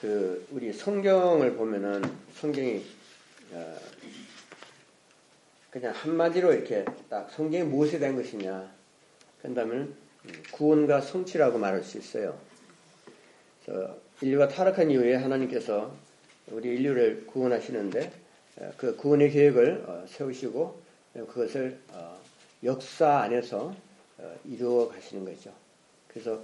우리 성경을 보면은 성경이 그냥 한마디로 이렇게 딱 성경이 무엇에 대한 것이냐 한다면 구원과 성취라고 말할 수 있어요. 그래서 인류가 타락한 이후에 하나님께서 우리 인류를 구원하시는데 그 구원의 계획을 세우시고 그것을 역사 안에서 이루어 가시는 거죠. 그래서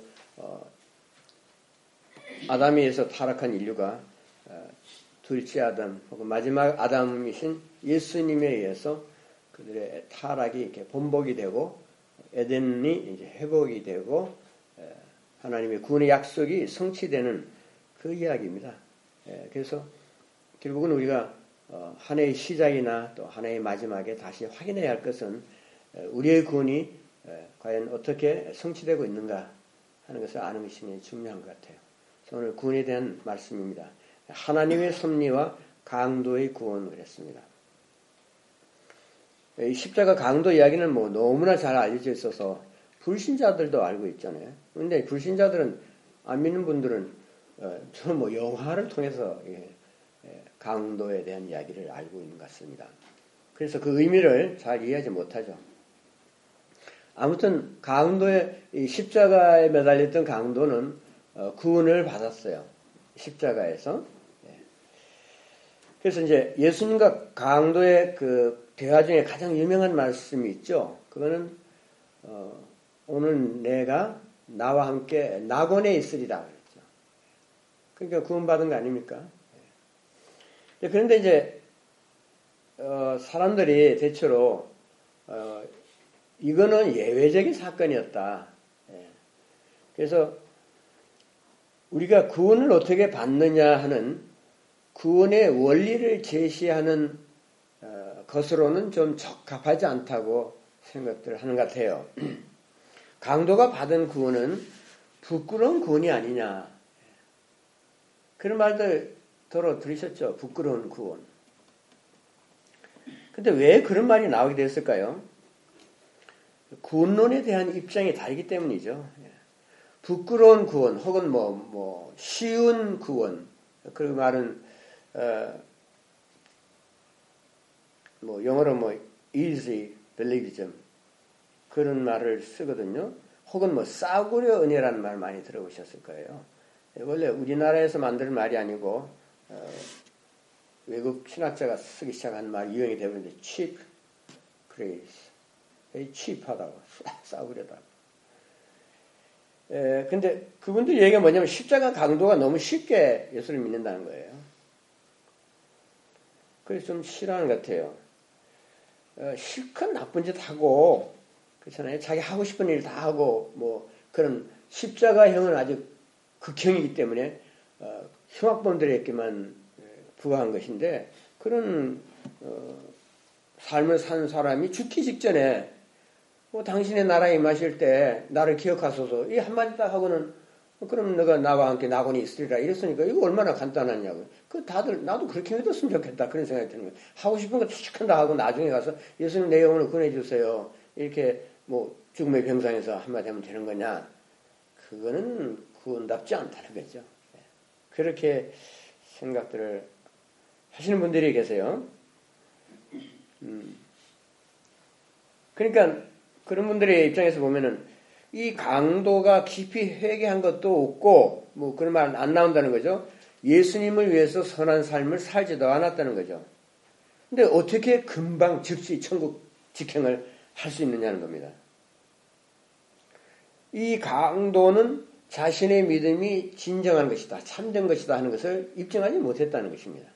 아담에 의해서 타락한 인류가 둘째 아담 혹은 마지막 아담이신 예수님에 의해서 그들의 타락이 이렇게 번복이 되고 에덴이 이제 회복이 되고 하나님의 구원의 약속이 성취되는 그 이야기입니다. 그래서 결국은 우리가 한 해의 시작이나 또 한 해의 마지막에 다시 확인해야 할 것은 우리의 구원이 과연 어떻게 성취되고 있는가 하는 것을 아는 것이 중요한 것 같아요. 오늘 구원에 대한 말씀입니다. 하나님의 섭리와 강도의 구원 그랬습니다. 이 십자가 강도 이야기는 뭐 너무나 잘 알려져 있어서 불신자들도 알고 있잖아요. 그런데 불신자들은 안 믿는 분들은 저는 뭐 영화를 통해서 강도에 대한 이야기를 알고 있는 것 같습니다. 그래서 그 의미를 잘 이해하지 못하죠. 아무튼 강도의 이 십자가에 매달렸던 강도는 구원을 받았어요. 십자가에서. 그래서 이제 예수님과 강도의 그 대화 중에 가장 유명한 말씀이 있죠. 그거는 오늘 내가 나와 함께 낙원에 있으리라 그랬죠. 그러니까 구원받은 거 아닙니까? 그런데 이제 사람들이 대체로 이거는 예외적인 사건이었다. 그래서 우리가 구원을 어떻게 받느냐 하는 구원의 원리를 제시하는 것으로는 좀 적합하지 않다고 생각들 하는 것 같아요. 강도가 받은 구원은 부끄러운 구원이 아니냐. 그런 말들 들으셨죠? 부끄러운 구원. 근데 왜 그런 말이 나오게 됐을까요? 구원론에 대한 입장이 다르기 때문이죠. 부끄러운 구원 혹은 쉬운 구원. 그 말은 영어로 easy believism 그런 말을 쓰거든요. 혹은 싸구려 은혜라는 말 많이 들어보셨을 거예요. 원래 우리나라에서 만든 말이 아니고 외국 신학자가 쓰기 시작한 말 유행이 되었는데 cheap grace, cheap하다고 싸구려다. 근데 그분들 얘기가 뭐냐면 십자가 강도가 너무 쉽게 예수를 믿는다는 거예요. 그래서 좀 싫어하는 것 같아요. 실컷 나쁜 짓 하고, 그렇잖아요. 자기 하고 싶은 일 다 하고, 그런 십자가형은 아주 극형이기 때문에, 흉악범들에게만 부과한 것인데, 그런, 삶을 사는 사람이 죽기 직전에, 당신의 나라에 임하실 때, 나를 기억하소서, 이 한마디 딱 하고는, 그럼 너가 나와 함께 낙원에 있으리라 이랬으니까 이거 얼마나 간단하냐고요. 다들 나도 그렇게 믿었으면 좋겠다 그런 생각이 드는 거예요. 하고 싶은 거 시작한다 하고 나중에 가서 예수님 내 영혼을 구원해주세요. 이렇게 죽음의 병상에서 한마디 하면 되는 거냐. 그거는 구원답지 않다는 거죠. 그렇게 생각들을 하시는 분들이 계세요. 그러니까 그런 분들의 입장에서 보면은 이 강도가 깊이 회개한 것도 없고 그런 말 안 나온다는 거죠. 예수님을 위해서 선한 삶을 살지도 않았다는 거죠. 근데 어떻게 금방 즉시 천국 직행을 할 수 있느냐는 겁니다. 이 강도는 자신의 믿음이 진정한 것이다, 참된 것이다 하는 것을 입증하지 못했다는 것입니다.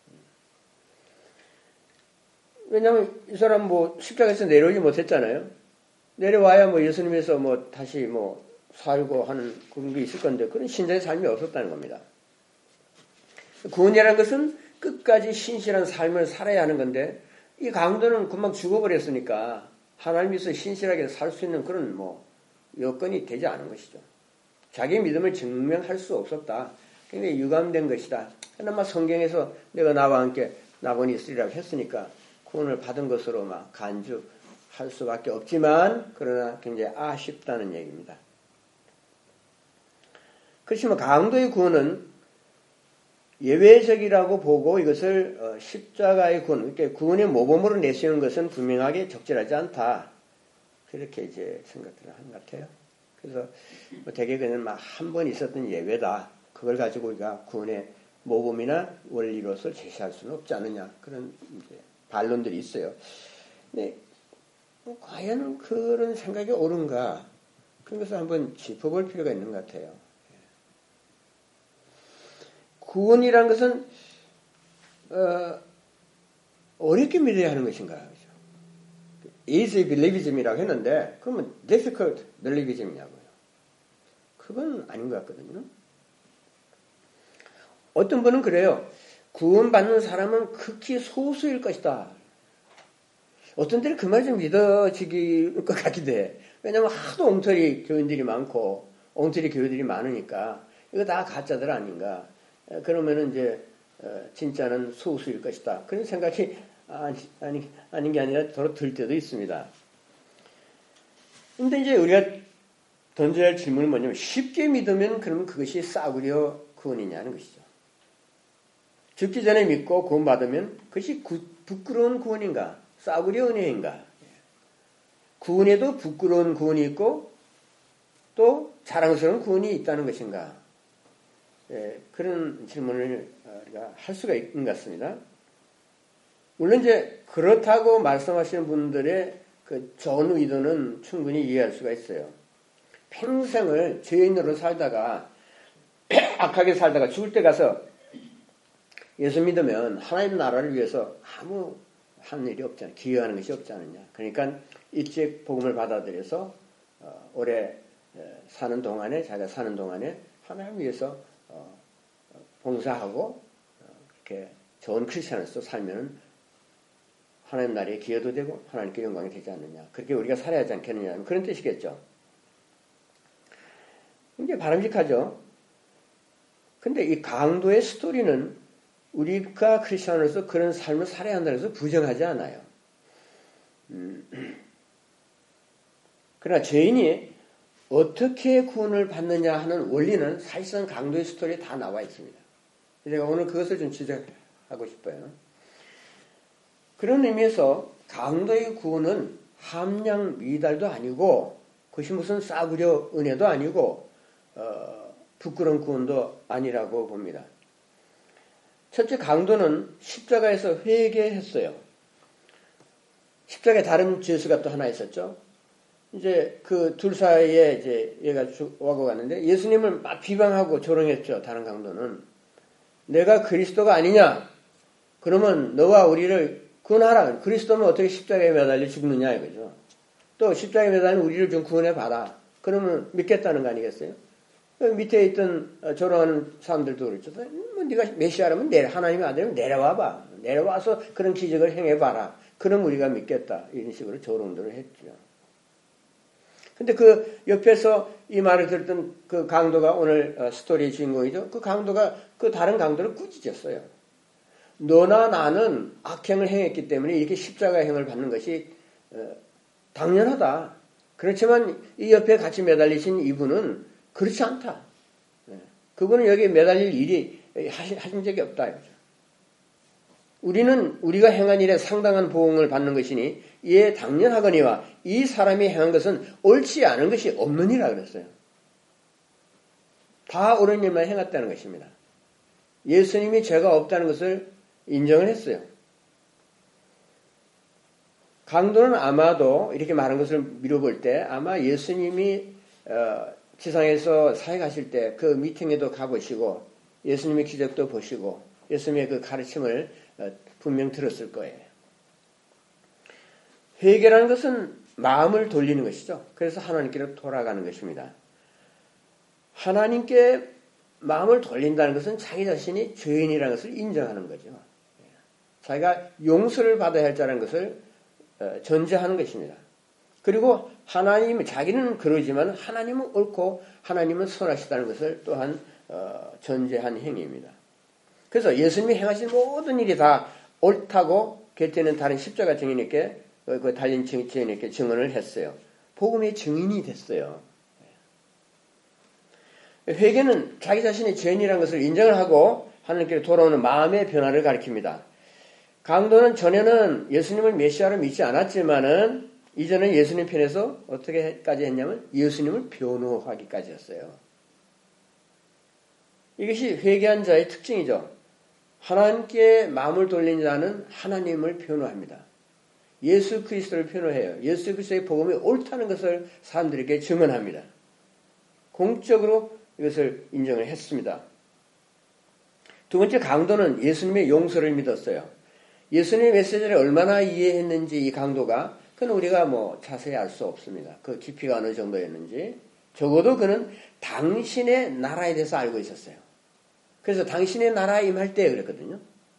왜냐하면 이 사람 십자가에서 내려오지 못했잖아요. 내려와야 예수님에서 다시 살고 하는 그런 게 있을 건데 그런 신자의 삶이 없었다는 겁니다. 구원이라는 것은 끝까지 신실한 삶을 살아야 하는 건데 이 강도는 금방 죽어버렸으니까 하나님께서 신실하게 살 수 있는 그런 여건이 되지 않은 것이죠. 자기 믿음을 증명할 수 없었다. 굉장히 유감된 것이다. 그나마 성경에서 내가 나와 함께 낙원에 있으리라고 했으니까 구원을 받은 것으로 간주할 수밖에 없지만 그러나 굉장히 아쉽다는 얘기입니다. 그렇지만 강도의 구원은 예외적이라고 보고 이것을 십자가의 구원, 그러니까 구원의 모범으로 내세우는 것은 분명하게 적절하지 않다. 그렇게 이제 생각들을 하는 것 같아요. 그래서 대개 그는 한 번 있었던 예외다. 그걸 가지고 우리가 구원의 모범이나 원리로서 제시할 수는 없지 않느냐. 그런 이제 반론들이 있어요. 근데 과연 그런 생각이 옳은가? 그런 것을 한번 짚어볼 필요가 있는 것 같아요. 구원이라는 것은 어렵게 믿어야 하는 것인가? 그죠? easy believism이라고 했는데 그러면 difficult believism이냐고요. 그건 아닌 것 같거든요. 어떤 분은 그래요. 구원받는 사람은 극히 소수일 것이다. 어떤 때는 그 말이 좀 믿어지길 것 같기도 해. 왜냐하면 하도 엉터리 교인들이 많고 엉터리 교회들이 많으니까 이거 다 가짜들 아닌가. 그러면은 이제 진짜는 소수일 것이다. 그런 생각이 아닌 게 아니라 더러 들 때도 있습니다. 근데 이제 우리가 던져야 할 질문은 뭐냐면 쉽게 믿으면 그러면 그것이 싸구려 구원이냐는 것이죠. 죽기 전에 믿고 구원받으면 그것이 부끄러운 구원인가? 싸구려 은혜인가? 구원에도 부끄러운 구원이 있고 또 자랑스러운 구원이 있다는 것인가? 그런 질문을 우리가 할 수가 있는 것 같습니다. 물론 이제 그렇다고 말씀하시는 분들의 그 좋은 의도는 충분히 이해할 수가 있어요. 평생을 죄인으로 살다가 악하게 살다가 죽을 때 가서 예수 믿으면 하나님 나라를 위해서 아무 한 일이 없잖아. 기여하는 것이 없지 않느냐. 그러니까 일찍 복음을 받아들여서 오래 사는 동안에 자기가 사는 동안에 하나님 위해서 봉사하고 이렇게 좋은 크리스천으로서 살면 하나님 나라에 기여도 되고 하나님께 영광이 되지 않느냐. 그렇게 우리가 살아야 하지 않겠느냐. 그런 뜻이겠죠. 이게 바람직하죠. 근데 이 강도의 스토리는 우리가 크리스천으로서 그런 삶을 살아야 한다고 해서 부정하지 않아요. 그러나 죄인이 어떻게 구원을 받느냐 하는 원리는 사실상 강도의 스토리에 다 나와 있습니다. 제가 오늘 그것을 좀 지적하고 싶어요. 그런 의미에서 강도의 구원은 함량 미달도 아니고 그것이 무슨 싸구려 은혜도 아니고 부끄러운 구원도 아니라고 봅니다. 첫째, 강도는 십자가에서 회개했어요. 십자가에 다른 죄수가 또 하나 있었죠. 이제 그 둘 사이에 이제 얘가 와고 갔는데 예수님을 막 비방하고 조롱했죠. 다른 강도는. 내가 그리스도가 아니냐? 그러면 너와 우리를 구원하라. 그리스도면 어떻게 십자가에 매달려 죽느냐 이거죠. 또 십자가에 매달린 우리를 좀 구원해 봐라. 그러면 믿겠다는 거 아니겠어요? 밑에 있던 조롱하는 사람들도 그랬죠. 뭐 네가 메시아라면 하나님의 아들이면 내려와봐. 내려와서 그런 기적을 행해봐라. 그럼 우리가 믿겠다. 이런 식으로 조롱들을 했죠. 근데 그 옆에서 이 말을 들었던 그 강도가 오늘 스토리의 주인공이죠. 그 강도가 그 다른 강도를 꾸짖었어요. 너나 나는 악행을 행했기 때문에 이렇게 십자가행을 받는 것이 당연하다. 그렇지만 이 옆에 같이 매달리신 이분은 그렇지 않다. 그분은 여기 매달릴 일이 하신 적이 없다. 우리는 우리가 행한 일에 상당한 보응을 받는 것이니 이에 당연하거니와 이 사람이 행한 것은 옳지 않은 것이 없느니라 그랬어요. 다 옳은 일만 행했다는 것입니다. 예수님이 죄가 없다는 것을 인정을 했어요. 강도는 아마도 이렇게 말한 것을 미뤄볼 때 아마 예수님이 지상에서 사역하실 때 그 미팅에도 가보시고 예수님의 기적도 보시고 예수님의 그 가르침을 분명 들었을 거예요. 회개라는 것은 마음을 돌리는 것이죠. 그래서 하나님께로 돌아가는 것입니다. 하나님께 마음을 돌린다는 것은 자기 자신이 죄인이라는 것을 인정하는 거죠. 자기가 용서를 받아야 할 자라는 것을 전제하는 것입니다. 그리고 자기는 그러지만 하나님은 옳고 하나님은 선하시다는 것을 또한 전제한 행위입니다. 그래서 예수님이 행하신 모든 일이 다 옳다고 곁에는 다른 십자가 증인에게 그 달린 증인에게 증언을 했어요. 복음의 증인이 됐어요. 회개는 자기 자신의 죄인이라는 것을 인정을 하고 하나님께로 돌아오는 마음의 변화를 가리킵니다. 강도는 전에는 예수님을 메시아로 믿지 않았지만은 이제는 예수님 편에서 어떻게까지 했냐면 예수님을 변호하기까지 했어요. 이것이 회개한 자의 특징이죠. 하나님께 마음을 돌린 자는 하나님을 변호합니다. 예수 그리스도를 변호해요. 예수 그리스도의 복음이 옳다는 것을 사람들에게 증언합니다. 공적으로 이것을 인정을 했습니다. 두 번째, 강도는 예수님의 용서를 믿었어요. 예수님의 메시지를 얼마나 이해했는지 이 강도가, 그건 우리가 자세히 알 수 없습니다. 그 깊이가 어느 정도였는지. 적어도 그는 당신의 나라에 대해서 알고 있었어요. 그래서 당신의 나라에 임할 때 그랬거든요.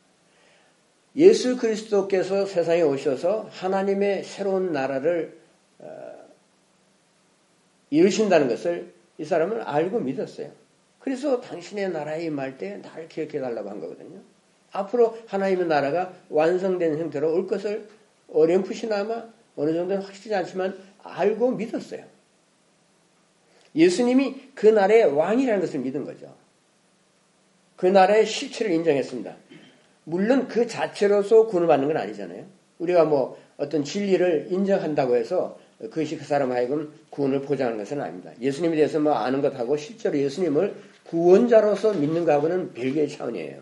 예수 그리스도께서 세상에 오셔서 하나님의 새로운 나라를 이루신다는 것을 이 사람은 알고 믿었어요. 그래서 당신의 나라에 임할 때 나를 기억해달라고 한 거거든요. 앞으로 하나님의 나라가 완성된 형태로 올 것을 어렴풋이나마 어느 정도는 확실하지 않지만 알고 믿었어요. 예수님이 그 나라의 왕이라는 것을 믿은 거죠. 그 나라의 실체를 인정했습니다. 물론 그 자체로서 구원을 받는 건 아니잖아요. 우리가 어떤 진리를 인정한다고 해서 그것이 그 사람 하여금 구원을 보장하는 것은 아닙니다. 예수님에 대해서 아는 것하고 실제로 예수님을 구원자로서 믿는 것하고는 별개의 차원이에요.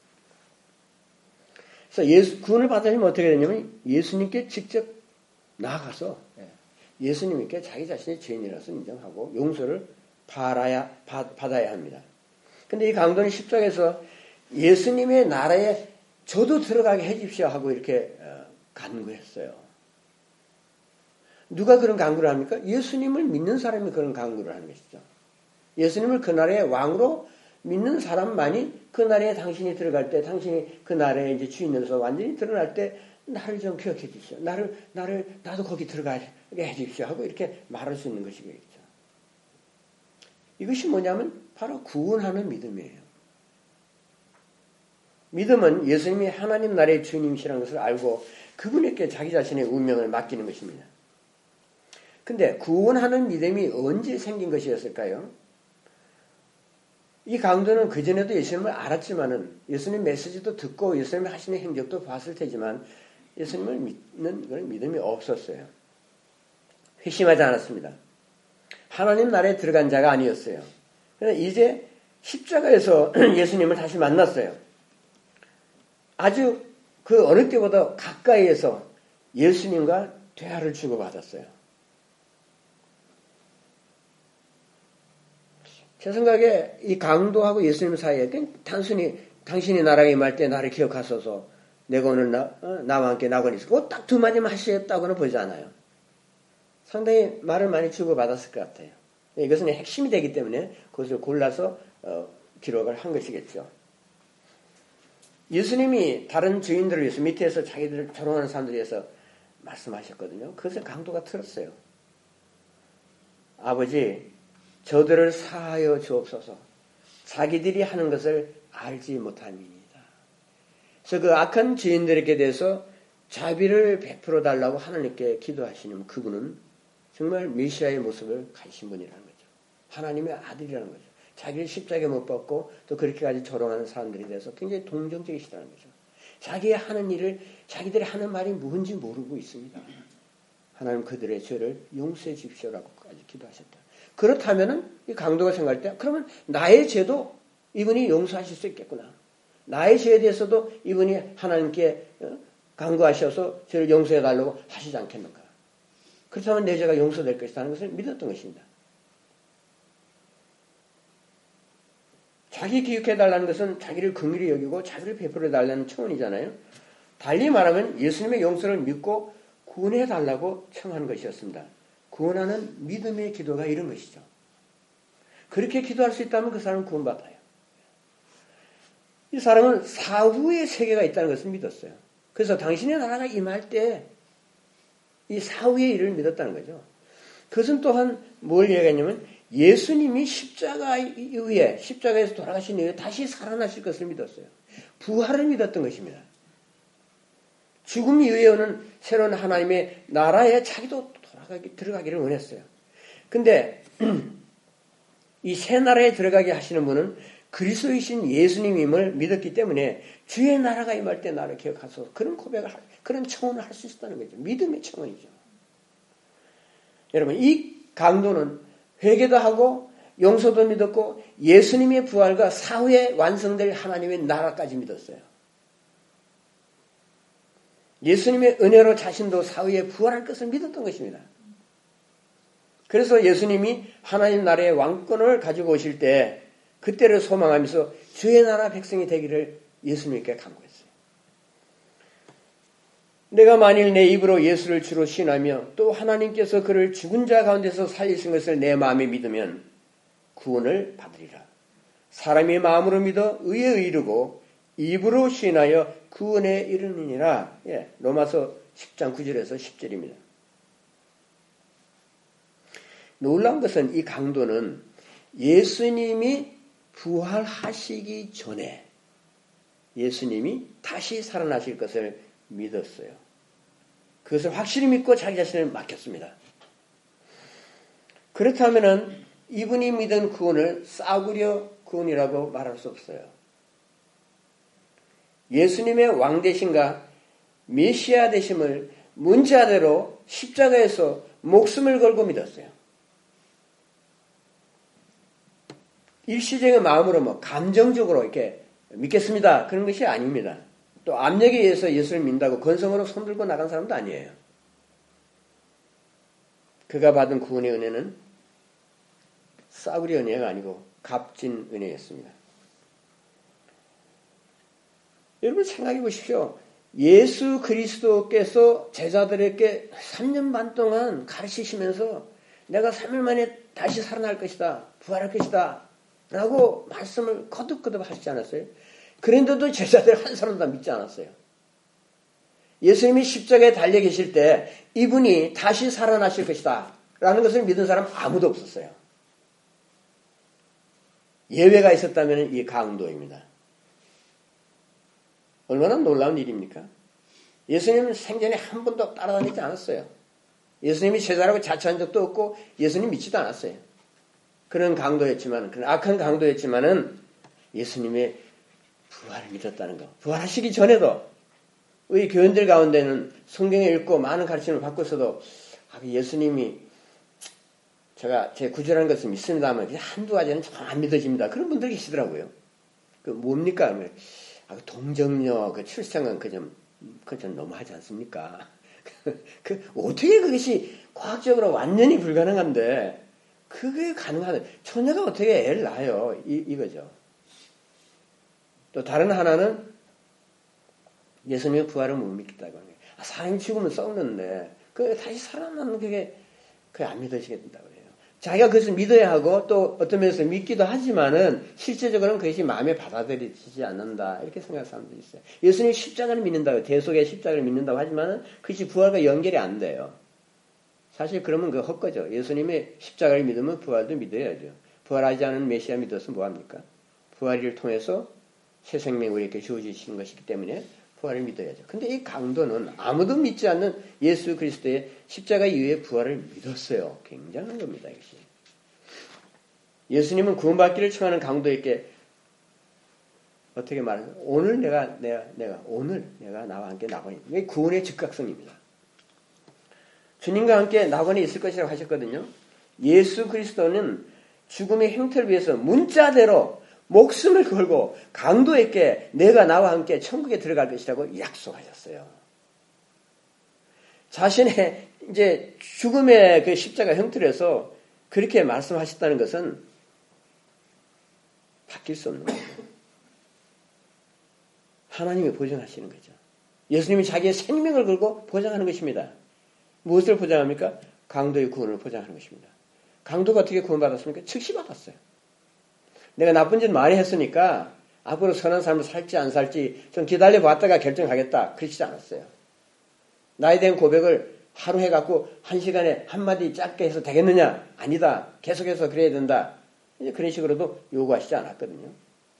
그래서 구원을 받으려면 어떻게 되냐면 예수님께 직접 나아가서 예수님께 자기 자신의 죄인이라서 인정하고 용서를 받아야 합니다. 근데 이 강도는 십자가에서 예수님의 나라에 저도 들어가게 해주십시오 하고 이렇게 간구했어요. 누가 그런 간구를 합니까? 예수님을 믿는 사람이 그런 간구를 하는 것이죠. 예수님을 그 나라의 왕으로 믿는 사람만이 그 나라에 당신이 들어갈 때, 당신이 그 나라의 이제 주인으로서 완전히 드러날 때 나를 좀 기억해 주십시오. 나도 거기 들어가게 해 주십시오 하고 이렇게 말할 수 있는 것이겠죠. 이것이 뭐냐면 바로 구원하는 믿음이에요. 믿음은 예수님이 하나님 나라의 주님이시라는 것을 알고 그분에게 자기 자신의 운명을 맡기는 것입니다. 근데 구원하는 믿음이 언제 생긴 것이었을까요? 이 강도는 그전에도 예수님을 알았지만은 예수님 메시지도 듣고 예수님이 하시는 행적도 봤을 테지만 예수님을 믿는 그런 믿음이 없었어요. 회심하지 않았습니다. 하나님 나라에 들어간 자가 아니었어요. 그런데 이제 십자가에서 예수님을 다시 만났어요. 아주 그 어느 때보다 가까이에서 예수님과 대화를 주고받았어요. 제 생각에 이 강도하고 예수님 사이에 단순히 당신이 나라에 임할 때 나를 기억하소서 내가 오늘 나와 함께 낙원에 있었고 딱 두 마디만 하시겠다고는 보지 않아요. 상당히 말을 많이 주고받았을 것 같아요. 이것은 핵심이 되기 때문에 그것을 골라서 기록을 한 것이겠죠. 예수님이 다른 주인들을 위해서 밑에서 자기들을 조롱하는 사람들을 위해서 말씀하셨거든요. 그것을 강도가 들었어요. 아버지, 저들을 사하여 주옵소서. 자기들이 하는 것을 알지 못함이니이다. 그래서 그 악한 주인들에게 대해서 자비를 베풀어 달라고 하나님께 기도하시는 그분은 정말 메시아의 모습을 가지신 분이라는 거죠. 하나님의 아들이라는 거죠. 자기를 십자가에 못 박고 또 그렇게까지 조롱하는 사람들에 대해서 굉장히 동정적이시다는 거죠. 자기의 하는 일을 자기들이 하는 말이 뭔지 모르고 있습니다. 하나님 그들의 죄를 용서해 주십시오라고까지 기도하셨다. 그렇다면은 이 강도가 생각할 때 그러면 나의 죄도 이분이 용서하실 수 있겠구나. 나의 죄에 대해서도 이분이 하나님께 간구하셔서 죄를 용서해 달라고 하시지 않겠는가. 그렇다면 내 죄가 용서될 것이라는 것을 믿었던 것입니다. 자기 기억해 달라는 것은 자기를 긍휼히 여기고 자기를 베풀어 달라는 청원이잖아요. 달리 말하면 예수님의 용서를 믿고 구원해 달라고 청한 것이었습니다. 구원하는 믿음의 기도가 이런 것이죠. 그렇게 기도할 수 있다면 그 사람은 구원받아요. 이 사람은 사후의 세계가 있다는 것을 믿었어요. 그래서 당신의 나라가 임할 때 이 사후의 일을 믿었다는 거죠. 그것은 또한 뭘 얘기하냐면 예수님이 십자가에서 돌아가신 이후에 다시 살아나실 것을 믿었어요. 부활을 믿었던 것입니다. 죽음 이후에 오는 새로운 하나님의 나라에 자기도 들어가기를 원했어요. 근데 이 새 나라에 들어가게 하시는 분은 그리스도이신 예수님임을 믿었기 때문에 주의 나라가 임할 때 나를 기억하소서. 그런 고백을, 그런 청원을 할 수 있었다는 거죠. 믿음의 청원이죠. 여러분, 이 강도는 회개도 하고 용서도 믿었고 예수님의 부활과 사후에 완성될 하나님의 나라까지 믿었어요. 예수님의 은혜로 자신도 사후에 부활할 것을 믿었던 것입니다. 그래서 예수님이 하나님 나라의 왕권을 가지고 오실 때 그때를 소망하면서 주의 나라 백성이 되기를 예수님께 간구했어요. 내가 만일 내 입으로 예수를 주로 신하며 또 하나님께서 그를 죽은 자 가운데서 살리신 것을 내 마음에 믿으면 구원을 받으리라. 사람이 마음으로 믿어 의에 이르고 입으로 신하여 구원에 이르느니라. 로마서 10장 9절에서 10절입니다. 놀라운 것은 이 강도는 예수님이 부활하시기 전에 예수님이 다시 살아나실 것을 믿었어요. 그것을 확실히 믿고 자기 자신을 맡겼습니다. 그렇다면 이분이 믿은 구원을 싸구려 구원이라고 말할 수 없어요. 예수님의 왕 되심과 메시아 되심을 문자대로 십자가에서 목숨을 걸고 믿었어요. 일시적인 마음으로 감정적으로 이렇게 믿겠습니다. 그런 것이 아닙니다. 또 압력에 의해서 예수를 믿는다고 건성으로 손들고 나간 사람도 아니에요. 그가 받은 구원의 은혜는 싸구려 은혜가 아니고 값진 은혜였습니다. 여러분 생각해 보십시오. 예수 그리스도께서 제자들에게 3년 반 동안 가르치시면서 내가 3일 만에 다시 살아날 것이다. 부활할 것이다. 라고 말씀을 거듭거듭 하시지 않았어요? 그런데도 제자들 한 사람도 믿지 않았어요. 예수님이 십자가에 달려 계실 때 이분이 다시 살아나실 것이다. 라는 것을 믿은 사람 아무도 없었어요. 예외가 있었다면 이 강도입니다. 얼마나 놀라운 일입니까? 예수님은 생전에 한 번도 따라다니지 않았어요. 예수님이 제자라고 자처한 적도 없고 예수님 믿지도 않았어요. 그런 강도였지만, 그런 악한 강도였지만은 예수님의 부활을 믿었다는 거. 부활하시기 전에도 우리 교인들 가운데는 성경을 읽고 많은 가르침을 받고 있어도 예수님이 제가 제 구절하는 것을 믿습니다만 한두 가지는 좀 안 믿어집니다. 그런 분들이 계시더라고요. 그 뭡니까? 동정녀 그 출생은 그좀 너무하지 않습니까? 어떻게 그것이 과학적으로 완전히 불가능한데 그게 가능하다. 처녀가 어떻게 애를 낳아요? 이거죠. 또 다른 하나는 예수님의 부활을 못 믿겠다고 하는 거예요. 사람이 죽으면 썩는데 다시 살아나는 그게 안 믿어지겠다고 해요. 자기가 그것을 믿어야 하고 또 어떤 면에서 믿기도 하지만은 실제적으로는 그것이 마음에 받아들여지지 않는다. 이렇게 생각하는 사람들이 있어요. 예수님이 십자가를 믿는다고 대속의 십자가를 믿는다고 하지만은 그것이 부활과 연결이 안 돼요. 사실 그러면 그거 헛거죠. 예수님의 십자가를 믿으면 부활도 믿어야죠. 부활하지 않은 메시아 믿어서 뭐합니까? 부활을 통해서 새 생명이 우리에게 주어지신 것이기 때문에 부활을 믿어야죠. 근데 이 강도는 아무도 믿지 않는 예수 그리스도의 십자가 이후의 부활을 믿었어요. 굉장한 겁니다. 이것이. 예수님은 구원받기를 청하는 강도에게 어떻게 말하죠? 오늘 오늘 내가 나와 함께 낙원에. 이게 구원의 즉각성입니다. 주님과 함께 낙원에 있을 것이라고 하셨거든요. 예수 그리스도는 죽음의 형태를 위해서 문자대로 목숨을 걸고 강도에게 내가 나와 함께 천국에 들어갈 것이라고 약속하셨어요. 자신의 이제 죽음의 그 십자가 형태로서 그렇게 말씀하셨다는 것은 바뀔 수 없는 거죠. 하나님이 보장하시는 거죠. 예수님이 자기의 생명을 걸고 보장하는 것입니다. 무엇을 보장합니까? 강도의 구원을 보장하는 것입니다. 강도가 어떻게 구원받았습니까? 즉시 받았어요. 내가 나쁜 짓 많이 했으니까 앞으로 선한 삶을 살지 안 살지 좀 기다려봤다가 결정하겠다. 그러시지 않았어요. 나에 대한 고백을 하루 해갖고 한 시간에 한마디 짧게 해서 되겠느냐? 아니다. 계속해서 그래야 된다. 이제 그런 식으로도 요구하시지 않았거든요.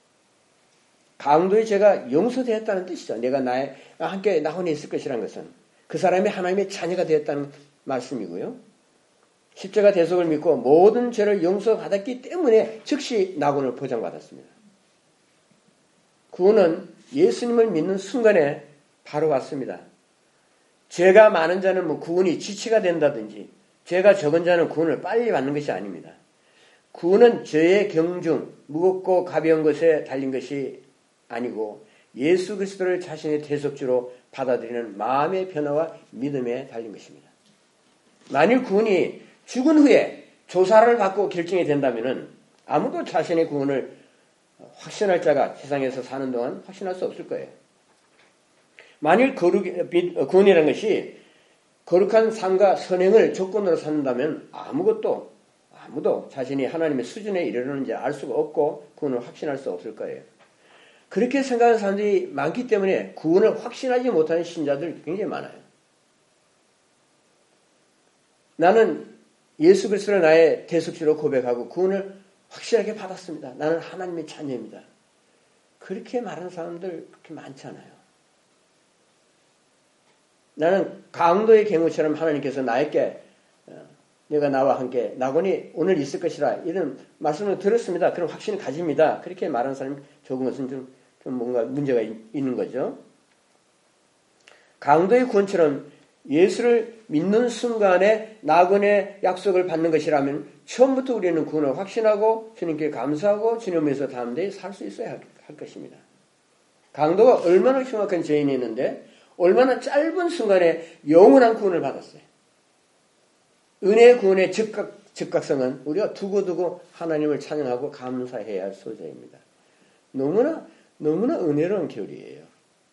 강도의 죄가 용서되었다는 뜻이죠. 내가 함께 낙원에 있을 것이라는 것은 그 사람이 하나님의 자녀가 되었다는 말씀이고요. 십자가 대속을 믿고 모든 죄를 용서받았기 때문에 즉시 낙원을 보장받았습니다. 구원은 예수님을 믿는 순간에 바로 왔습니다. 죄가 많은 자는 뭐 구원이 지치가 된다든지 죄가 적은 자는 구원을 빨리 받는 것이 아닙니다. 구원은 죄의 경중, 무겁고 가벼운 것에 달린 것이 아니고 예수 그리스도를 자신의 대속주로 받아들이는 마음의 변화와 믿음에 달린 것입니다. 만일 구원이 죽은 후에 조사를 받고 결정이 된다면 아무도 자신의 구원을 확신할 자가 세상에서 사는 동안 확신할 수 없을 거예요. 만일 구원이라는 것이 거룩한 삶과 선행을 조건으로 삼는다면 아무도 자신이 하나님의 수준에 이르는지 알 수가 없고 구원을 확신할 수 없을 거예요. 그렇게 생각하는 사람들이 많기 때문에 구원을 확신하지 못하는 신자들 굉장히 많아요. 나는 예수 그리스도를 나의 대속주로 고백하고 구원을 확실하게 받았습니다. 나는 하나님의 자녀입니다. 그렇게 말하는 사람들 그렇게 많지 않아요. 나는 강도의 경우처럼 하나님께서 나에게 내가 나와 함께 낙원이 오늘 있을 것이라 이런 말씀을 들었습니다. 그런 확신을 가집니다. 그렇게 말하는 사람이 적은 것은 좀 뭔가 문제가 있는 거죠. 강도의 구원처럼 예수를 믿는 순간에 낙원의 약속을 받는 것이라면 처음부터 우리는 구원을 확신하고 주님께 감사하고 주님에서 담대히 살 수 있어야 할 것입니다. 강도가 얼마나 흉악한 죄인이었는데 얼마나 짧은 순간에 영원한 구원을 받았어요. 은혜의 구원의 즉각성은 우리가 두고두고 하나님을 찬양하고 감사해야 할 소재입니다. 너무나 은혜로운 교리예요.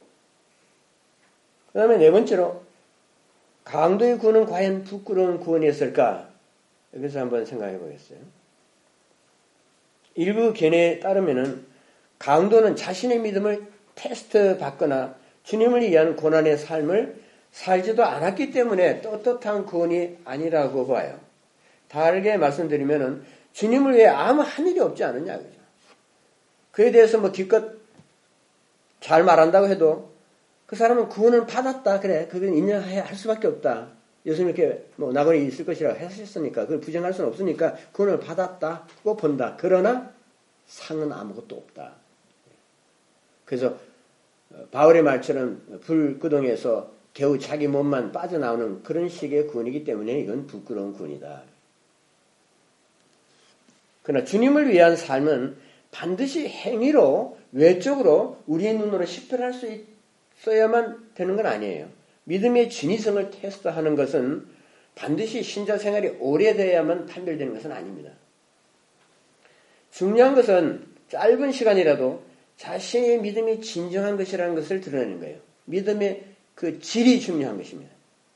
그 다음에 네 번째로 강도의 구원은 과연 부끄러운 구원이었을까? 여기서 한번 생각해 보겠어요. 일부 견해에 따르면은 강도는 자신의 믿음을 테스트 받거나 주님을 위한 고난의 삶을 살지도 않았기 때문에 떳떳한 구원이 아니라고 봐요. 다르게 말씀드리면은 주님을 위해 아무 한 일이 없지 않느냐, 그죠? 그에 대해서 뭐 기껏 잘 말한다고 해도 그 사람은 구원을 받았다. 그래. 그건 인정해야 할 수밖에 없다. 예수님 이렇게 뭐 낙원이 있을 것이라고 하셨으니까 그걸 부정할 수는 없으니까 구원을 받았다고 본다. 그러나 상은 아무것도 없다. 그래서 바울의 말처럼 불구덩이에서 겨우 자기 몸만 빠져나오는 그런 식의 구원이기 때문에 이건 부끄러운 구원이다. 그러나 주님을 위한 삶은 반드시 행위로 외적으로 우리의 눈으로 식별할 수 있어야만 되는 건 아니에요. 믿음의 진위성을 테스트하는 것은 반드시 신자 생활이 오래돼야만 판별되는 것은 아닙니다. 중요한 것은 짧은 시간이라도 자신의 믿음이 진정한 것이라는 것을 드러내는 거예요. 믿음의 그 질이 중요한 것입니다.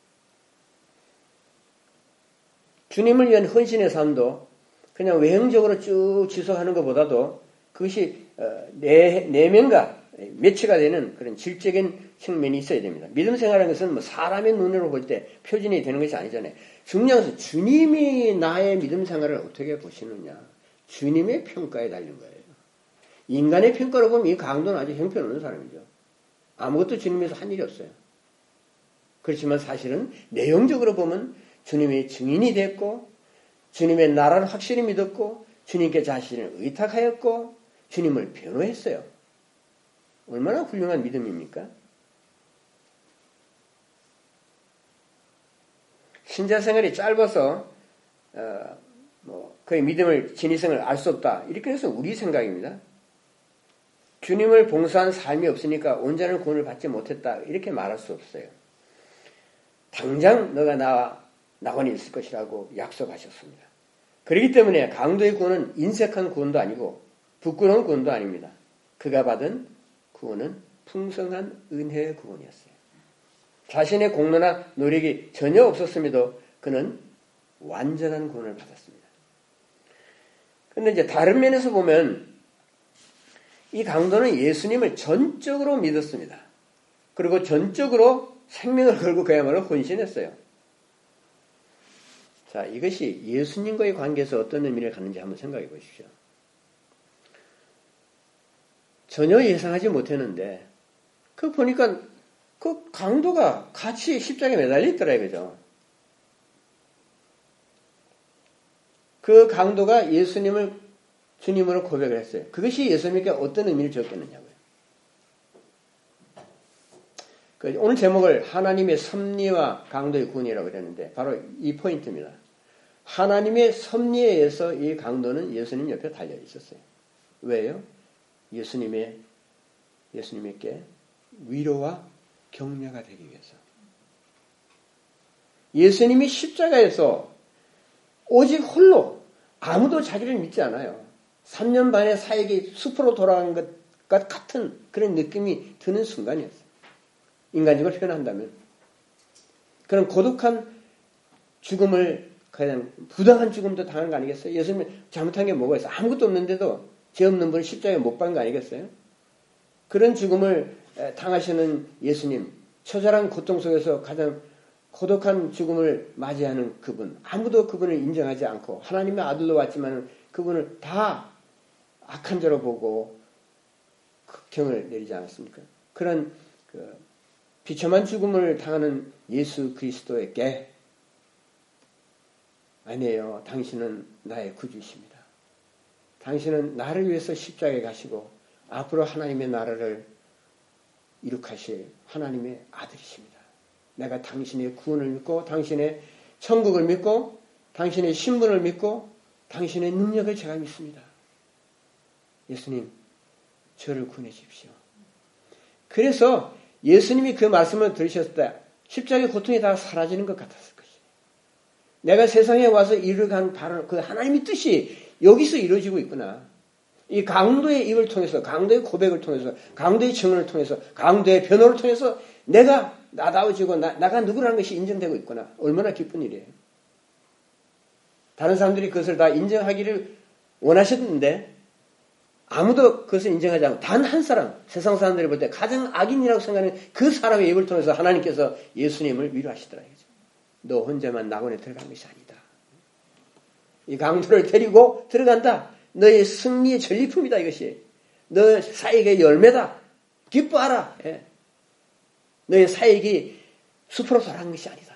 주님을 위한 헌신의 삶도 그냥 외형적으로 쭉 지속하는 것보다도 그것이 내면과 매치가 되는 그런 질적인 측면이 있어야 됩니다. 믿음 생활하는 것은 뭐 사람의 눈으로 볼 때 표준이 되는 것이 아니잖아요. 중요한 것은 주님이 나의 믿음 생활을 어떻게 보시느냐. 주님의 평가에 달린 거예요. 인간의 평가로 보면 이 강도는 아주 형편없는 사람이죠. 아무것도 주님에서 한 일이 없어요. 그렇지만 사실은 내용적으로 보면 주님의 증인이 됐고 주님의 나라를 확실히 믿었고 주님께 자신을 의탁하였고 주님을 변호했어요. 얼마나 훌륭한 믿음입니까? 신자 생활이 짧아서 그의 믿음을 진위성을 알 수 없다. 이렇게 해서 우리 생각입니다. 주님을 봉사한 삶이 없으니까 온전한 구원을 받지 못했다. 이렇게 말할 수 없어요. 당장 너가 나와 낙원이 있을 것이라고 약속하셨습니다. 그렇기 때문에 강도의 구원은 인색한 구원도 아니고 부끄러운 구원도 아닙니다. 그가 받은 구원은 풍성한 은혜의 구원이었어요. 자신의 공로나 노력이 전혀 없었음에도 그는 완전한 구원을 받았습니다. 그런데 이제 다른 면에서 보면 이 강도는 예수님을 전적으로 믿었습니다. 그리고 전적으로 생명을 걸고 그야말로 헌신했어요. 자, 이것이 예수님과의 관계에서 어떤 의미를 갖는지 한번 생각해 보십시오. 전혀 예상하지 못했는데 그 보니까 그 강도가 같이 십자가에 매달려 있더라 이거죠. 그 강도가 예수님을 주님으로 고백을 했어요. 그것이 예수님께 어떤 의미를 줬겠느냐고요. 오늘 제목을 하나님의 섭리와 강도의 구원이라고 그랬는데 바로 이 포인트입니다. 하나님의 섭리에 의해서 이 강도는 예수님 옆에 달려 있었어요. 왜요? 예수님께 위로와 격려가 되기 위해서. 예수님이 십자가에서 오직 홀로 아무도 자기를 믿지 않아요. 3년 반의 사역이 숲으로 돌아간 것과 같은 그런 느낌이 드는 순간이었어요. 인간적으로 표현한다면. 그런 고독한 죽음을 그냥 부당한 죽음도 당한 거 아니겠어요? 예수님이 잘못한 게 뭐가 있어요? 아무것도 없는데도 죄 없는 분을 십자가에 못 박은 거 아니겠어요? 그런 죽음을 당하시는 예수님, 처절한 고통 속에서 가장 고독한 죽음을 맞이하는 그분, 아무도 그분을 인정하지 않고 하나님의 아들로 왔지만 그분을 다 악한 자로 보고 극형을 내리지 않았습니까? 그런 비참한 죽음을 당하는 예수 그리스도에게 아니에요. 당신은 나의 구주이십니다. 당신은 나를 위해서 십자가에 가시고 앞으로 하나님의 나라를 이룩하실 하나님의 아들이십니다. 내가 당신의 구원을 믿고 당신의 천국을 믿고 당신의 신분을 믿고 당신의 능력을 제가 믿습니다. 예수님, 저를 구원해 주십시오. 그래서 예수님이 그 말씀을 들으셨을 때 십자가의 고통이 다 사라지는 것 같았을 것이에요. 내가 세상에 와서 이루어간 바로 그 하나님의 뜻이 여기서 이루어지고 있구나. 이 강도의 입을 통해서, 강도의 고백을 통해서, 강도의 증언을 통해서, 강도의 변호를 통해서 내가 나다워지고 나가 누구라는 것이 인정되고 있구나. 얼마나 기쁜 일이에요. 다른 사람들이 그것을 다 인정하기를 원하셨는데 아무도 그것을 인정하지 않고 단 한 사람, 세상 사람들이 볼 때 가장 악인이라고 생각하는 그 사람의 입을 통해서 하나님께서 예수님을 위로하시더라. 너 혼자만 낙원에 들어간 것이 아니다. 이 강도를 데리고 들어간다. 너의 승리의 전리품이다 이것이. 너 사역의 열매다. 기뻐하라. 예. 너의 사역이 숲으로 돌아간 것이 아니다.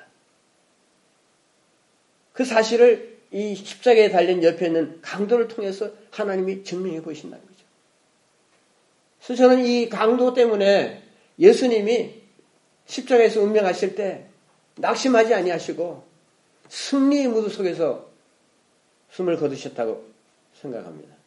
그 사실을 이 십자가에 달린 옆에 있는 강도를 통해서 하나님이 증명해 보이신다는 거죠. 그래서 저는 이 강도 때문에 예수님이 십자가에서 운명하실 때 낙심하지 아니하시고 승리의 무드 속에서 숨을 거두셨다고 생각합니다.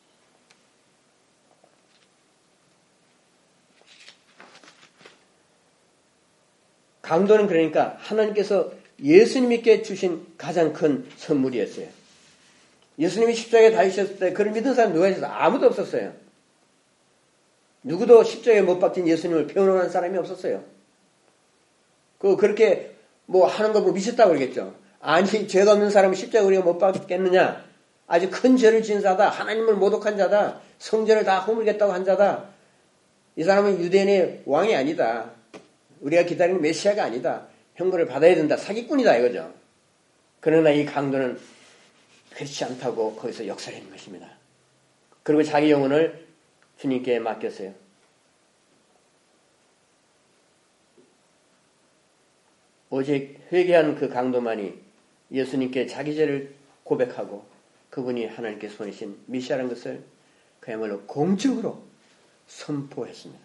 강도는 그러니까 하나님께서 예수님께 주신 가장 큰 선물이었어요. 예수님이 십자가에 달리셨을 때 그를 믿은 사람 누가 있었어요? 아무도 없었어요. 누구도 십자가에 못 박힌 예수님을 변호하는 사람이 없었어요. 그렇게 뭐 하는 거 뭐 미쳤다고 그러겠죠. 아니, 죄가 없는 사람은 십자가에 우리가 못 박겠느냐? 아주 큰 죄를 지은 자다. 하나님을 모독한 자다. 성전을 다 허물겠다고 한 자다. 이 사람은 유대인의 왕이 아니다. 우리가 기다리는 메시아가 아니다. 형벌을 받아야 된다. 사기꾼이다 이거죠. 그러나 이 강도는 그렇지 않다고 거기서 역설하는 것입니다. 그리고 자기 영혼을 주님께 맡겼어요. 오직 회개한 그 강도만이 예수님께 자기 죄를 고백하고 그분이 하나님께 보내신 메시아라는 것을 그야말로 공적으로 선포했습니다.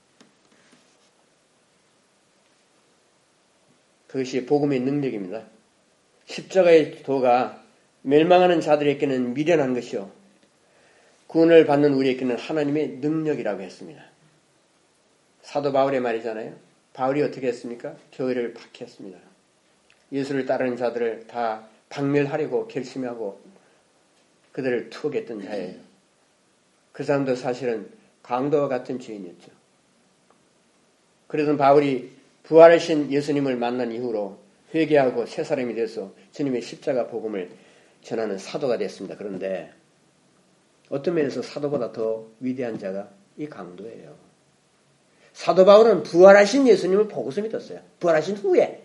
그것이 복음의 능력입니다. 십자가의 도가 멸망하는 자들에게는 미련한 것이요 구원을 받는 우리에게는 하나님의 능력이라고 했습니다. 사도 바울의 말이잖아요. 바울이 어떻게 했습니까? 교회를 박해했습니다. 예수를 따르는 자들을 다 박멸하려고 결심하고 그들을 투옥했던 자예요. 그 사람도 사실은 강도와 같은 죄인이었죠. 그래서 바울이 부활하신 예수님을 만난 이후로 회개하고 새 사람이 돼서 주님의 십자가 복음을 전하는 사도가 됐습니다. 그런데 어떤 면에서 사도보다 더 위대한 자가 이 강도예요. 사도 바울은 부활하신 예수님을 보고서 믿었어요. 부활하신 후에.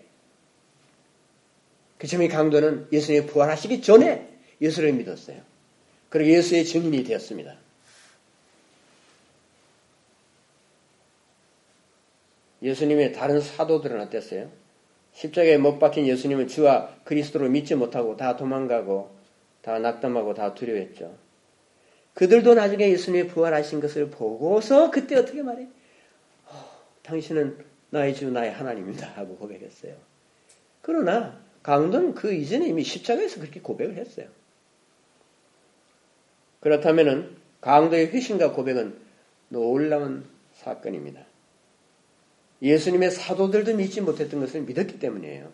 그치만 이 강도는 예수님이 부활하시기 전에 예수를 믿었어요. 그리고 예수의 증인이 되었습니다. 예수님의 다른 사도들은 어땠어요? 십자가에 못 박힌 예수님은 주와 그리스도로 믿지 못하고 다 도망가고 다 낙담하고 다 두려워했죠. 그들도 나중에 예수님이 부활하신 것을 보고서 그때 어떻게 말해? 당신은 나의 주 나의 하나님입니다 하고 고백했어요. 그러나 강도는 그 이전에 이미 십자가에서 그렇게 고백을 했어요. 그렇다면 강도의 회심과 고백은 놀라운 사건입니다. 예수님의 사도들도 믿지 못했던 것을 믿었기 때문이에요.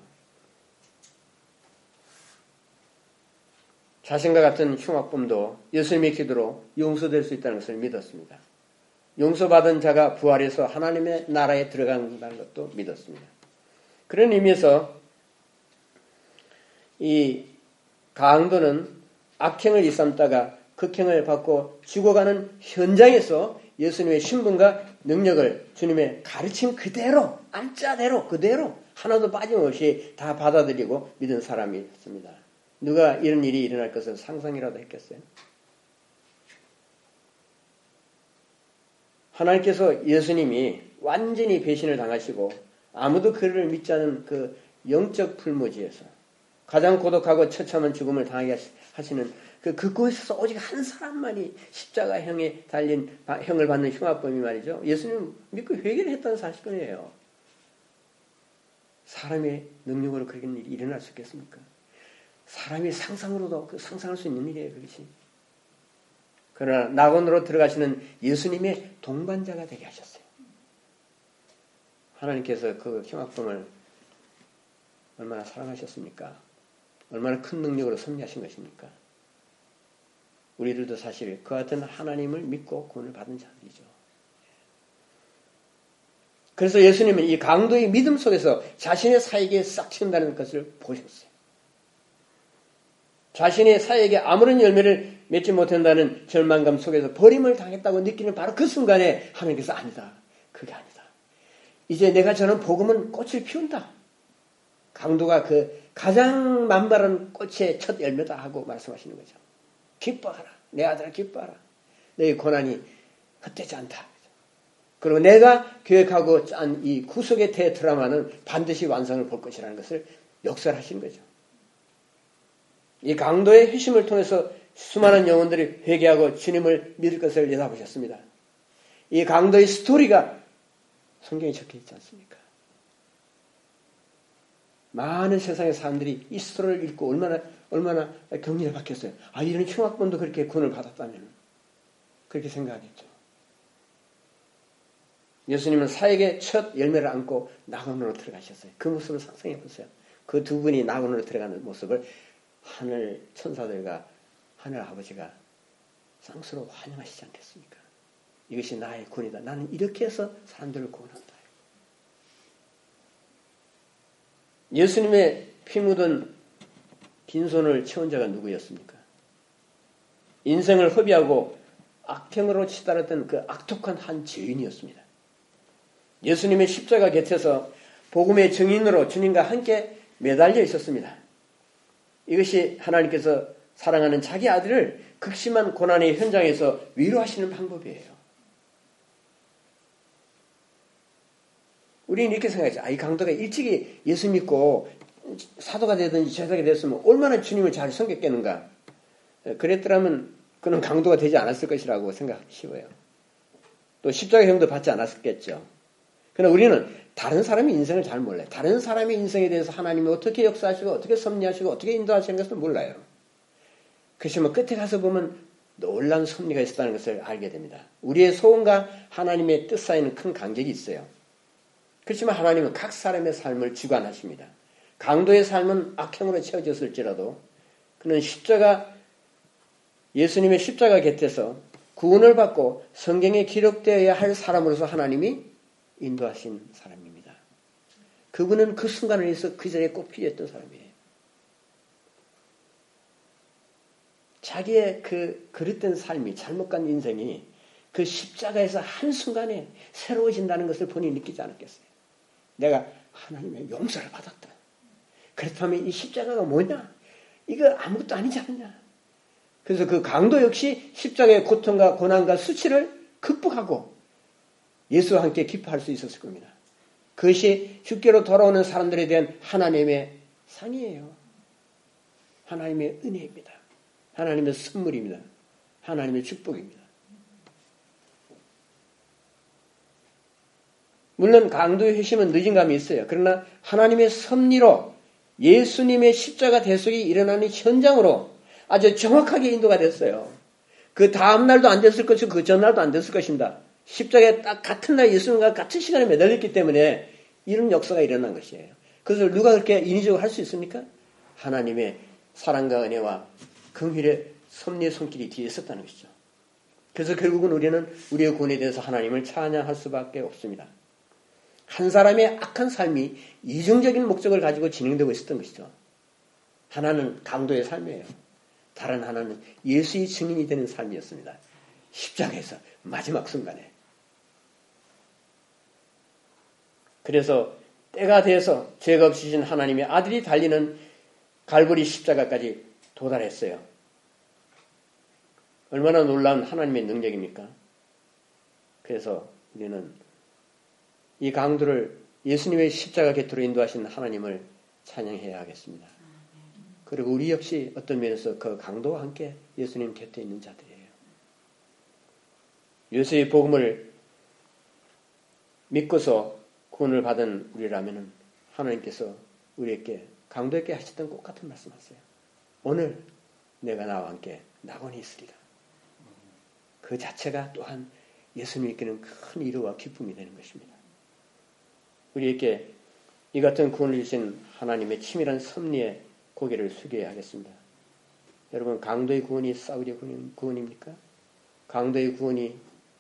자신과 같은 흉악범도 예수님의 기도로 용서될 수 있다는 것을 믿었습니다. 용서받은 자가 부활해서 하나님의 나라에 들어간다는 것도 믿었습니다. 그런 의미에서 이 강도는 악행을 일삼다가 극행을 받고 죽어가는 현장에서 예수님의 신분과 능력을 주님의 가르침 그대로 안짜대로 그대로 하나도 빠짐없이 다 받아들이고 믿은 사람이었습니다. 누가 이런 일이 일어날 것을 상상이라도 했겠어요? 하나님께서 예수님이 완전히 배신을 당하시고 아무도 그를 믿지 않은 그 영적 풀무지에서 가장 고독하고 처참한 죽음을 당하게 하시는 그곳에서 오직 한 사람만이 십자가형에 달린 형을 받는 흉악범이 말이죠. 예수님 믿고 회개를 했다는 사실이에요. 사람의 능력으로 그런 일이 일어날 수 있겠습니까? 사람이 상상으로도 상상할 수 있는 일이에요. 그것이. 그러나 낙원으로 들어가시는 예수님의 동반자가 되게 하셨어요. 하나님께서 그 흉악범을 얼마나 사랑하셨습니까? 얼마나 큰 능력으로 섭리하신 것입니까? 우리들도 사실 그 같은 하나님을 믿고 구원을 받은 자들이죠. 그래서 예수님은 이 강도의 믿음 속에서 자신의 사역에 싹 튑다는 것을 보셨어요. 자신의 사역에 아무런 열매를 맺지 못한다는 절망감 속에서 버림을 당했다고 느끼는 바로 그 순간에 하나님께서 아니다. 그게 아니다. 이제 내가 전한 복음은 꽃을 피운다. 강도가 그 가장 만발한 꽃의 첫 열매다 하고 말씀하시는 거죠. 기뻐하라. 내 아들아 기뻐하라. 너의 고난이 헛되지 않다. 그리고 내가 계획하고 짠 이 구속의 대드라마는 반드시 완성을 볼 것이라는 것을 역설하신 거죠. 이 강도의 회심을 통해서 수많은 영혼들이 회개하고 주님을 믿을 것을 내다보셨습니다. 이 강도의 스토리가 성경에 적혀 있지 않습니까? 많은 세상의 사람들이 이 스토리를 읽고 얼마나 격려를 받겠어요. 아, 이런 흉악범도 그렇게 구원을 받았다면 그렇게 생각하겠죠. 예수님은 사역의 첫 열매를 안고 낙원으로 들어가셨어요. 그 모습을 상상해 보세요. 그 두 분이 낙원으로 들어가는 모습을 하늘 천사들과 하늘 아버지가 쌍수로 환영하시지 않겠습니까? 이것이 나의 구원이다. 나는 이렇게 해서 사람들을 구원한다. 예수님의 피 묻은 빈손을 채운 자가 누구였습니까? 인생을 허비하고 악행으로 치달았던 그 악독한 한 죄인이었습니다. 예수님의 십자가 곁에서 복음의 증인으로 주님과 함께 매달려 있었습니다. 이것이 하나님께서 사랑하는 자기 아들을 극심한 고난의 현장에서 위로하시는 방법이에요. 우리는 이렇게 생각하죠. 이 강도가 일찍이 예수 믿고 사도가 되든지 제사가 됐으면 얼마나 주님을 잘 섬겼겠는가. 그랬더라면 그는 강도가 되지 않았을 것이라고 생각하기 쉬워요. 또 십자가형도 받지 않았겠죠. 그러나 우리는 다른 사람의 인생을 잘 몰라요. 다른 사람의 인생에 대해서 하나님이 어떻게 역사하시고 어떻게 섭리하시고 어떻게 인도하시는 것을 몰라요. 그렇지만 끝에 가서 보면 놀라운 섭리가 있었다는 것을 알게 됩니다. 우리의 소원과 하나님의 뜻 사이에는 큰 간격이 있어요. 그렇지만 하나님은 각 사람의 삶을 주관하십니다. 강도의 삶은 악행으로 채워졌을지라도 그는 예수님의 십자가 곁에서 구원을 받고 성경에 기록되어야 할 사람으로서 하나님이 인도하신 사람입니다. 그분은 그 순간을 위해서 그 자리에 꼭 필요했던 사람이에요. 자기의 그 그릇된 삶이 잘못 간 인생이 그 십자가에서 한순간에 새로워진다는 것을 본인이 느끼지 않았겠어요. 내가 하나님의 용서를 받았다. 그렇다면 이 십자가가 뭐냐? 이거 아무것도 아니지 않느냐? 그래서 그 강도 역시 십자가의 고통과 고난과 수치를 극복하고 예수와 함께 기뻐할 수 있었을 겁니다. 그것이 죽게로 돌아오는 사람들에 대한 하나님의 상이에요. 하나님의 은혜입니다. 하나님의 선물입니다. 하나님의 축복입니다. 물론 강도의 회심은 늦은 감이 있어요. 그러나 하나님의 섭리로 예수님의 십자가 대속이 일어나는 현장으로 아주 정확하게 인도가 됐어요. 그 다음 날도 안 됐을 것이고 그 전날도 안 됐을 것입니다. 십자가에 딱 같은 날 예수님과 같은 시간에 매달렸기 때문에 이런 역사가 일어난 것이에요. 그것을 누가 그렇게 인위적으로 할 수 있습니까? 하나님의 사랑과 은혜와 긍휼의 섭리의 손길이 뒤에 있었다는 것이죠. 그래서 결국은 우리는 우리의 구원에 대해서 하나님을 찬양할 수밖에 없습니다. 한 사람의 악한 삶이 이중적인 목적을 가지고 진행되고 있었던 것이죠. 하나는 강도의 삶이에요. 다른 하나는 예수의 증인이 되는 삶이었습니다. 십자가에서 마지막 순간에. 그래서 때가 돼서 죄가 없으신 하나님의 아들이 달리는 갈보리 십자가까지 도달했어요. 얼마나 놀라운 하나님의 능력입니까? 그래서 우리는 이 강도를 예수님의 십자가 곁으로 인도하신 하나님을 찬양해야 하겠습니다. 그리고 우리 역시 어떤 면에서 그 강도와 함께 예수님 곁에 있는 자들이에요. 예수의 복음을 믿고서 구원을 받은 우리라면 하나님께서 우리에게 강도에게 하셨던 똑같은 말씀하세요. 오늘 내가 나와 함께 낙원에 있으리라. 그 자체가 또한 예수님께는 큰 위로와 기쁨이 되는 것입니다. 우리에게 이 같은 구원을 주신 하나님의 치밀한 섭리에 고개를 숙여야 하겠습니다. 여러분, 강도의 구원이 싸우리의 구원입니까? 강도의 구원이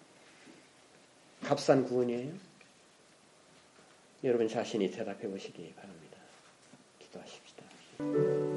값싼 구원이에요? 여러분 자신이 대답해 보시기 바랍니다. 기도하십시다.